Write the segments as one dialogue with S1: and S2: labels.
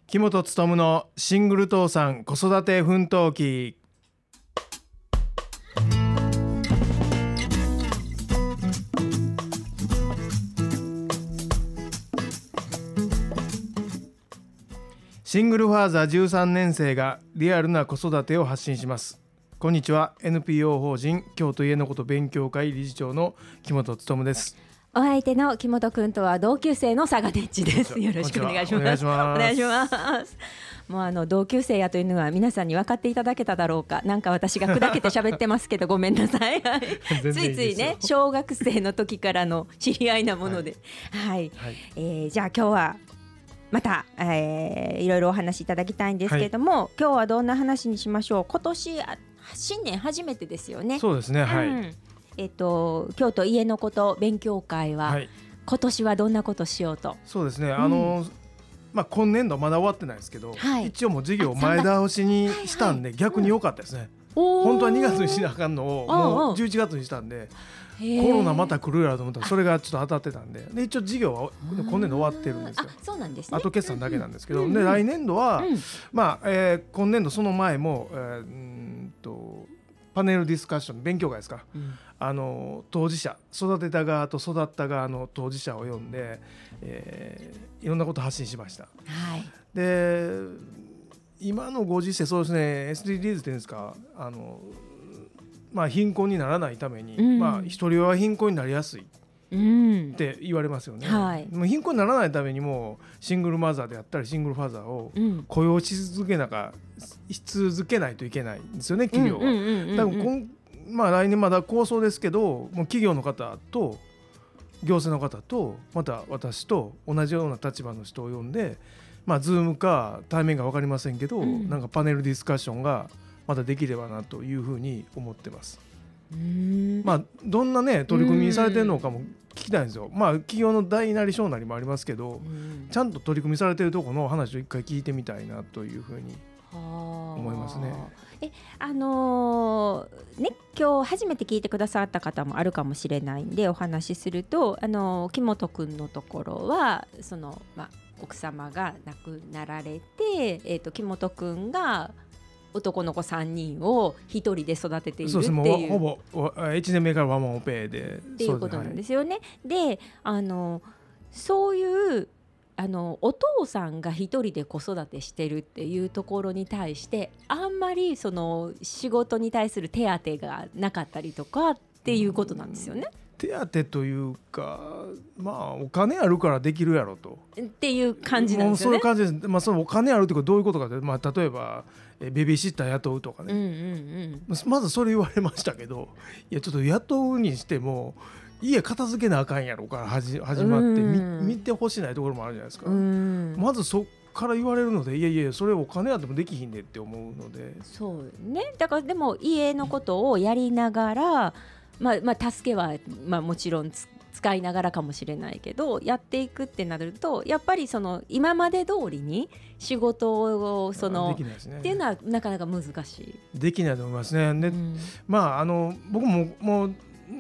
S1: 木本勉のシングル父さん子育て奮闘記。シングルファーザー13年生がリアルな子育てを発信します。こんにちは。 NPO 法人京都家のこと勉強会理事長の木本勉です。
S2: お相手の木本くんとは同級生の佐賀でっちです。よろしくお願いします。お願いします。もう同級生やというのは皆さんに分かっていただけただろうか。なんか私が砕けて喋ってますけどごめんなさい。ついついね、小学生の時からの知り合いなもので、はいはい。じゃあ今日はまた、いろいろお話しいただきたいんですけれども、はい、今日はどんな話にしましょう。今年新年初めてですよね。
S1: そうですね、はい。
S2: 京都家のこと勉強会は、はい、今年はどんなことしようと。
S1: そうですね、今年度まだ終わってないですけど、はい、一応もう授業を前倒しにしたんで、逆に良かったですね。本当は2月にしなあかんのをもう11月にしたんで、コロナまた来るやろと思ったらそれがちょっと当たってたんで、一応授業は今年度終わってるんですよ。
S2: そうなんですね。
S1: あと決算だけなんですけど、で来年度は、今年度その前も、パネルディスカッション勉強会ですか、当事者、育てた側と育った側の当事者を呼んで、いろんなことを発信しました。はい、で今のご時世、そうですね、 SDGs っていうんですか、貧困にならないために、一人は貧困になりやすいって言われますよね。はい、貧困にならないためにもシングルマザーであったりシングルファーザーを雇用し続けないといけないんですよね、企業は。多分来年まだ構想ですけど、もう企業の方と行政の方とまた私と同じような立場の人を呼んで、ズームか対面か分かりませんけど、なんかパネルディスカッションがまたできればなというふうに思ってます。どんなね取り組みされてるのかも聞きたいんですよ。企業の大なり小なりもありますけど、ちゃんと取り組みされてるところの話を一回聞いてみたいなというふうに思いますね。
S2: 今日初めて聞いてくださった方もあるかもしれないんでお話しすると、木本くんのところは奥様が亡くなられて、木本くんが男の子3人を1人で育てているっていう、そうです、
S1: ほぼ1年目からワンマンオペで
S2: っていうことなんですよね。でそういうお父さんが一人で子育てしてるっていうところに対してあんまりその仕事に対する手当がなかったりとかっていうことなんですよね。
S1: 手当というか、お金あるからできるやろと
S2: っていう感じなんですよね。
S1: そういう感じです。そのお金あるというかどういうことかというと、例えばベビーシッター雇うとかね、まずそれ言われましたけど、いやちょっと雇うにしても家片付けなあかんやろから始まって見てほしないところもあるじゃないですか。まずそっから言われるので、いやそれお金あってもできひんねって思うので。
S2: そうね。だからでも家のことをやりながら、助けは、もちろん使いながらかもしれないけどやっていくってなると、やっぱりその今まで通りに仕事をできないですねっていうのはなかなか難しい。
S1: できないと思いますね。で、僕ももう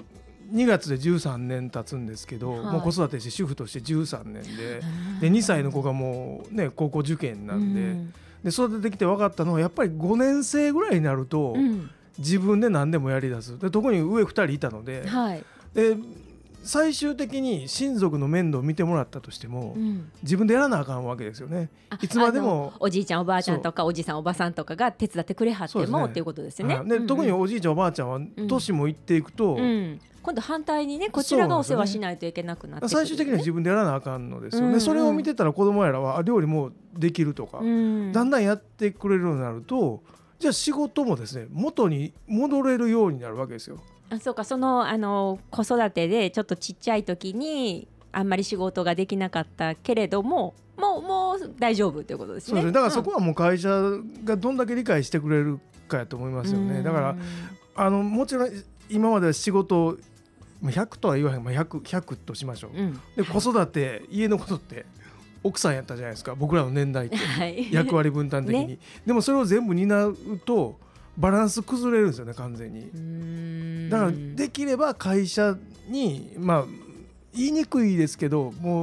S1: 2月で13年経つんですけど、もう子育てして主婦として13年で2歳の子がもう、高校受験なんで、育ててきて分かったのは、やっぱり5年生ぐらいになると、自分で何でもやりだす。で特に上2人いたので、で最終的に親族の面倒を見てもらったとしても、自分でやらなあかんわけですよね。いつまでも
S2: おじいちゃんおばあちゃんとかおじさんおばさんとかが手伝ってくれはってもっていうことですよね。
S1: で特におじいちゃんおばあちゃんは年もいっていくと、
S2: 今度反対にね、こちらがお世話しないといけなくなってくる、
S1: 最終的には自分でやらなあかんのですよね。それを見てたら子供やらは料理もできるとか、だんだんやってくれるようになると、じゃあ仕事もですね元に戻れるようになるわけですよ。
S2: そうか、その子育てでちょっとちっちゃい時にあんまり仕事ができなかったけれども、もう大丈夫ということですね。
S1: そうですね。だからそこはもう会社がどんだけ理解してくれるかやと思いますよね。だからもちろん今までは仕事100とは言わへん、100としましょう、で子育て、家のことって奥さんやったじゃないですか、僕らの年代って、役割分担的に、でもそれを全部担うとバランス崩れるんですよね、完全に。だからできれば会社に、言いにくいですけど、もう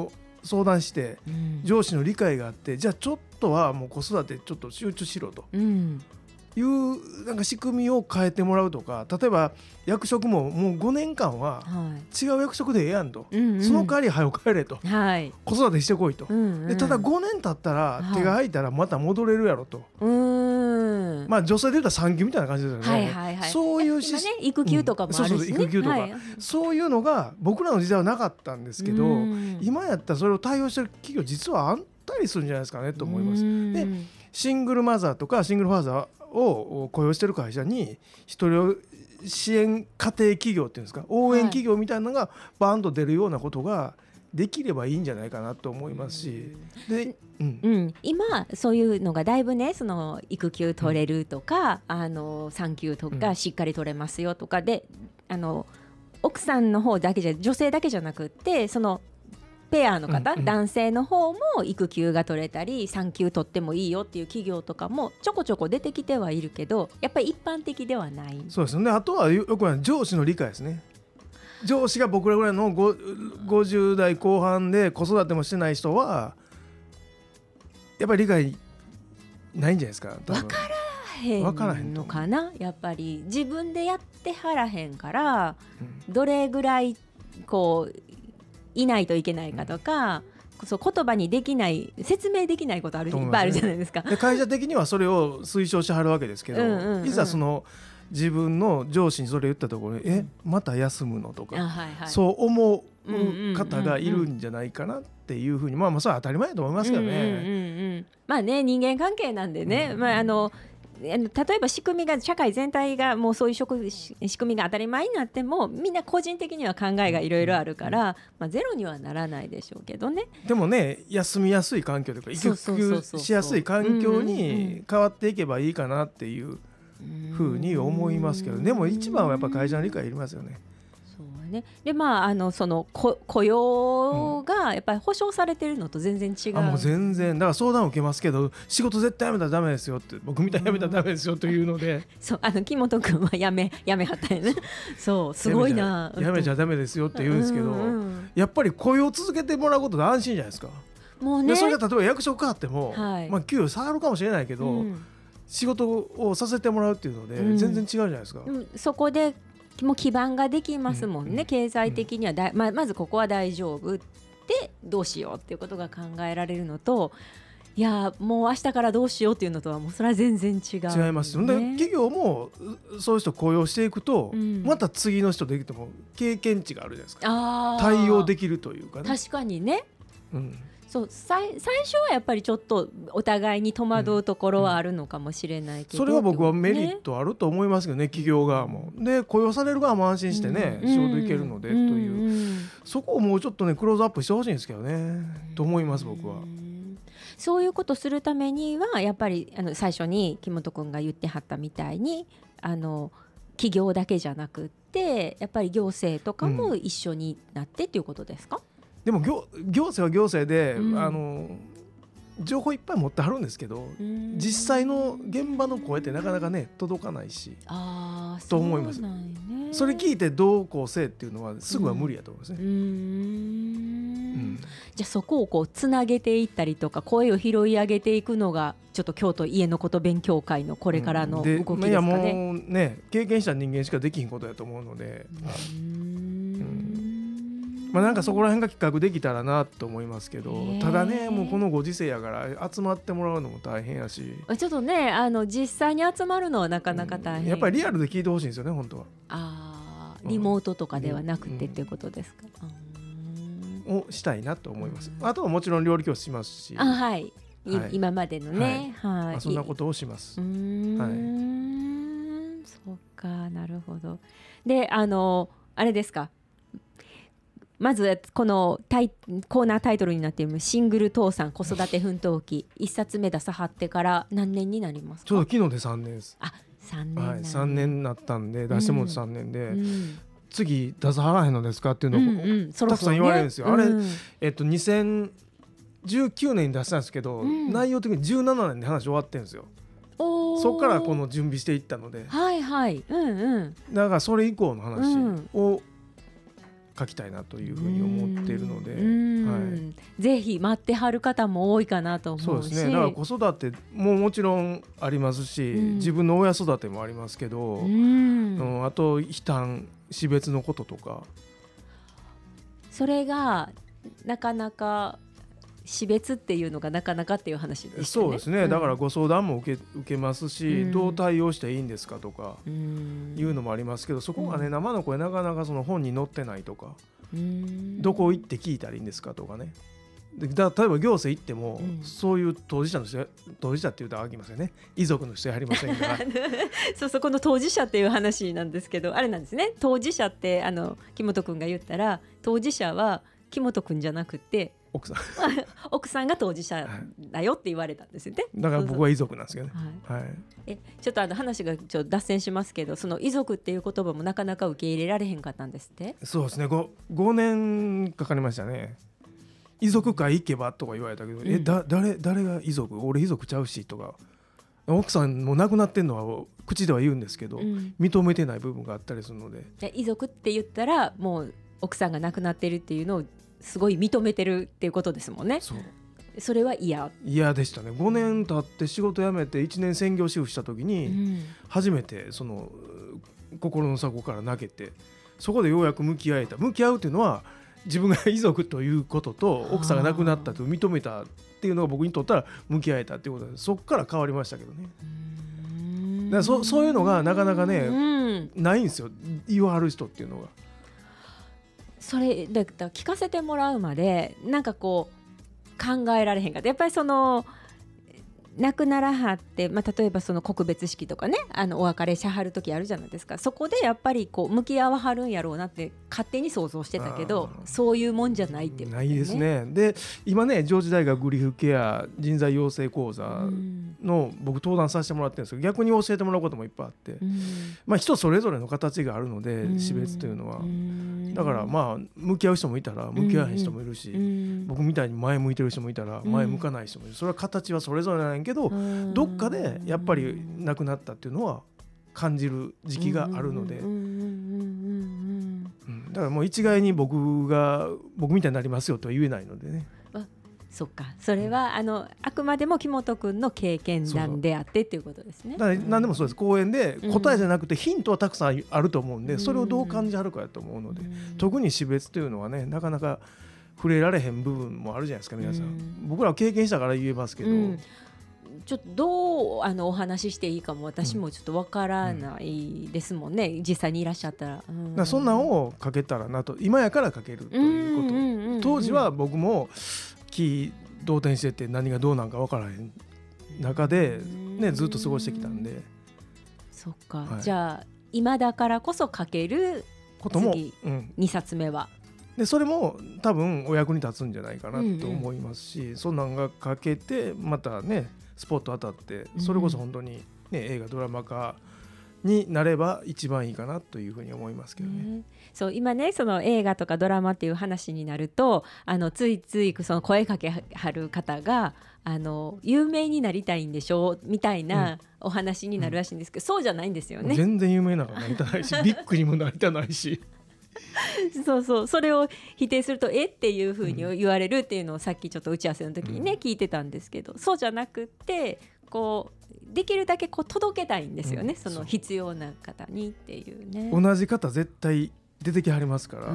S1: 相談して、上司の理解があって、じゃあちょっとはもう子育てちょっと集中しろと、いうなんか仕組みを変えてもらうとか、例えば役職ももう5年間は違う役職でええやんと、その代わり早く帰れと、子育てしてこいと、でただ5年経ったら手が空いたらまた戻れるやろと、まあ女性で言ったら産休みたいな感じですよね。そういう
S2: 育休とかもあるしね、
S1: 育休とか、そういうのが僕らの時代はなかったんですけど、今やったらそれを対応してる企業実はあったりするんじゃないですかねと思います。でシングルマザーとかシングルファーザーを雇用してる会社に一人支援家庭企業っていうんですか、応援企業みたいなのがバーンと出るようなことができればいいんじゃないかなと思いますし、で、
S2: 今そういうのがだいぶね、その育休取れるとか、産休とかしっかり取れますよとかで、奥さんの方だけじゃ、女性だけじゃなくって、そのペアの方、男性の方も育休が取れたり産休取ってもいいよっていう企業とかもちょこちょこ出てきてはいるけど、やっぱり一般的ではない。
S1: そうですね。あとはよくある上司の理解ですね。上司が僕らぐらいの50代後半で子育てもしてない人はやっぱり理解ないんじゃないですか。
S2: 分からへんのかな。やっぱり自分でやってはらへんから、どれぐらいこういないといけないかとか、そう言葉にできない、説明できないこといっぱいあるじゃないですか。
S1: で会社的にはそれを推奨しはるわけですけど、いざその自分の上司にそれ言ったところで、また休むのとか、そう思う方がいるんじゃないかなっていうふうに、まあそれは当たり前だと思いますけどね。
S2: まあね、人間関係なんでね、例えば仕組みが、社会全体がもうそういう仕組みが当たり前になっても、みんな個人的には考えがいろいろあるから、ゼロにはならないでしょうけどね。
S1: でもね、休みやすい環境というか育休しやすい環境に変わっていけばいいかなっていうふうに思いますけど、でも一番はやっぱ会社の理解いりますよね。
S2: でその雇用がやっぱり保障されてるのと全然違う。
S1: もう全然、だから相談を受けますけど、仕事絶対やめたらダメですよって、僕みたいにやめたらダメですよというので、
S2: そう木本君はやめはったよね。そうすごいな、
S1: やめちゃダメですよって言うんですけど、やっぱり雇用を続けてもらうことで安心じゃないですか。
S2: もうね、
S1: でそれが例えば役職変わっても、給与下がるかもしれないけど、仕事をさせてもらうっていうので全然違うじゃないですか。
S2: そこでもう基盤ができますもんね、経済的にはまずここは大丈夫で、どうしようっていうことが考えられるのと、いやもう明日からどうしようっていうのとはもうそれは全然違う、
S1: 違いますよね。企業もそういう人を雇用していくと、また次の人できても経験値があるじゃないですか。対応できるというかね。
S2: 確かにね、そう最初はやっぱりちょっとお互いに戸惑うところはあるのかもしれないけど、
S1: それは僕はメリットあると思いますけどね、企業側も。で雇用される側も安心してね、仕事行けるのでという、そこをもうちょっとねクローズアップしてほしいんですけどね、と思います僕は。
S2: そういうことするためにはやっぱり最初に木本君が言ってはったみたいに、企業だけじゃなくってやっぱり行政とかも一緒になってっていうことですか？
S1: でも行政は行政で、情報いっぱい持ってはるんですけど、実際の現場の声ってなかなかね届かないし、と思います。それ聞いてどうこうせえっていうのはすぐは無理やと思いますね。
S2: じゃあそこをこうつなげていったりとか、声を拾い上げていくのがちょっと京都家のこと勉強会のこれからの動きですかね。
S1: いやもうね、経験した人間しかできひんことやと思うので、なんかそこら辺が企画できたらなと思いますけど、ただね、もうこのご時世やから集まってもらうのも大変やし、
S2: ちょっとね実際に集まるのはなかなか大変、
S1: やっぱりリアルで聞いてほしいんですよね本当は。
S2: リモートとかではなくてっていうことですか？
S1: をしたいなと思います。あとはもちろん料理教室しますし、
S2: 今までのね、
S1: そんなことをします。
S2: そうか、なるほど。であれですか、まずこのコーナータイトルになっているシングル父さん子育て奮闘記1冊目出さはってから何年になりますか？
S1: ちょうど昨日で3年です。
S2: 3年、
S1: 3年になったんで、出しても3年で、次出さはらへんのですかっていうのをたくさん言われるんですよ。あれ、2019年に出したんですけど、内容的に17年で話終わってるんですよ。そこからこの準備していったので、だからそれ以降の話を書きたいなというふうに思っているので、
S2: はい、ぜひ待ってはる方も多いかなと思うし、
S1: そうですね、だから子育てももちろんありますし、自分の親育てもありますけど、あと悲嘆死別のこととか、
S2: それがなかなか死別っていうのがなかなかっていう話ですね。
S1: そうですね、だからご相談も受けますし、どう対応していいんですかとかいうのもありますけど、そこがね、生の声なかなかその本に載ってないとか、どこ行って聞いたらいいんですかとかね。で例えば行政行っても、そういう当事者の人、当事者って言うとあきますよね、遺族の人やはりませんから
S2: そうこの当事者っていう話なんですけど、あれなんですね、当事者って木本くんが言ったら、当事者は木本くんじゃなくて奥さんが当事者だよって言われたんですよね。
S1: だから僕は遺族なんですけどね。はいはい、
S2: ちょっと話がちょっと脱線しますけど、その遺族っていう言葉もなかなか受け入れられへんかったんですって。
S1: そうですね、5年かかりましたね。遺族会行けばとか言われたけど、誰が遺族、俺遺族ちゃうしとか、奥さんも亡くなってんのは口では言うんですけど、認めてない部分があったりするので、
S2: 遺族って言ったらもう奥さんが亡くなってるっていうのをすごい認めてるっていうことですもんね。それは嫌
S1: でしたね。5年経って仕事辞めて1年専業主婦した時に、初めてその心の底から泣けて、そこでようやく向き合うっていうのは、自分が遺族ということと奥さんが亡くなったと認めたっていうのが僕にとったら向き合えたっていうことで、そこから変わりましたけどね。だからそういうのがなかなかね、ないんですよ、言わはる人っていうのが。
S2: それだから聞かせてもらうまでなんかこう考えられへんかった。やっぱりその亡くならはって、例えばその告別式とかね、お別れしはる時あるじゃないですか。そこでやっぱりこう向き合わはるんやろうなって勝手に想像してたけど、そういうもんじゃないっていう、
S1: ないですね。で今ね、上智大学グリフケア人材養成講座の僕登壇させてもらってるんですけど、逆に教えてもらうこともいっぱいあって、人それぞれの形があるので、死別というのは。だから向き合う人もいたら向き合わへん人もいるし、僕みたいに前向いてる人もいたら前向かない人もいる。それは形はそれぞれなんやけど、どっかでやっぱり亡くなったっていうのは感じる時期があるので、だからもう一概に僕みたいになりますよとは言えないのでね。
S2: そっか、それはあくまでも木本くんの経験談であってっていうことですね。
S1: だから何でもそうです。講演で答えじゃなくてヒントはたくさんあると思うんで、それをどう感じはるかやと思うので、特に死別というのはね、なかなか触れられへん部分もあるじゃないですか、皆さん。僕らは経験したから言えますけど、
S2: ちょっとどうお話ししていいかも私もちょっとわからないですもんね、実際にいらっしゃったら。だ
S1: からそんなんを書けたらなと、今やから書けるということ。当時は僕も動転してて何がどうなんか分からへん中で、ずっと過ごしてきたんで。
S2: そっか、じゃあ今だからこそ書ける
S1: ことも、
S2: 2冊目は
S1: でそれも多分お役に立つんじゃないかなと思いますし、そんなんが書けてまたねスポット当たって、それこそ本当に、映画ドラマ化になれば一番いいかなというふうに思いますけどね。
S2: そう今ね、その映画とかドラマっていう話になるとついついその声かけはる方が有名になりたいんでしょみたいなお話になるらしいんですけど、そうじゃないんですよね。
S1: 全然有名なのなりたないしビッグにもなりたないし
S2: それを否定するとっていうふうに言われるっていうのをさっきちょっと打ち合わせの時にね、聞いてたんですけど、そうじゃなくってこうできるだけこう届けたいんですよね、その必要な方にっていうね。
S1: 同じ方絶対出てきはりますから、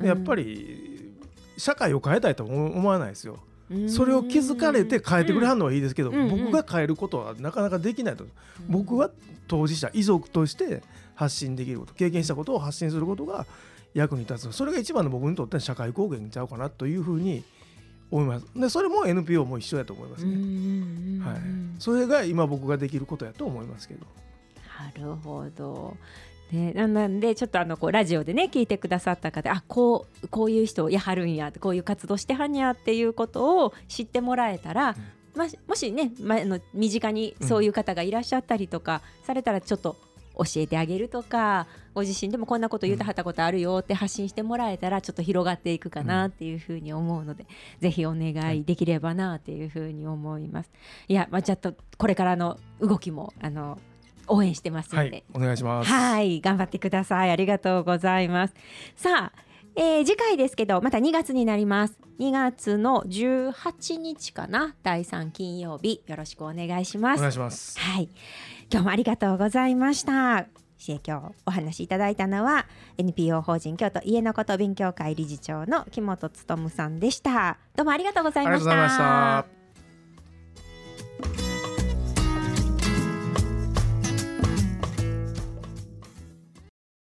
S1: やっぱり社会を変えたいとは思わないですよ。それを気づかれて変えてくれはるのはいいですけど、僕が変えることはなかなかできないと。僕は当事者遺族として発信できること、経験したことを発信することが役に立つ。それが一番の僕にとっての社会貢献ちゃうかなというふうに思います。でそれも NPO も一緒だと思いますね。それが今僕ができることやと思いますけど。
S2: なるほど。なんでちょっとこうラジオでね聞いてくださった方、こういう人やはるんや、こういう活動してはんやっていうことを知ってもらえたら、もしね、身近にそういう方がいらっしゃったりとかされたら、ちょっと教えてあげるとか、ご自身でもこんなこと言うてはったことあるよって発信してもらえたら、ちょっと広がっていくかなっていうふうに思うので、ぜひお願いできればなっていうふうに思います。いや、ちょっとこれからの動きも応援してますので、
S1: お願いします。
S2: 頑張ってください。ありがとうございます。さあ、 次回ですけどまた2月になります。2月の18日かな、第3金曜日、よろしくお願いします。
S1: お願いします。
S2: はい、今日もありがとうございました。今日お話しいただいたのは NPO 法人京都家のこと勉強会理事長の木本勉さんでした。どうもありがとうございました。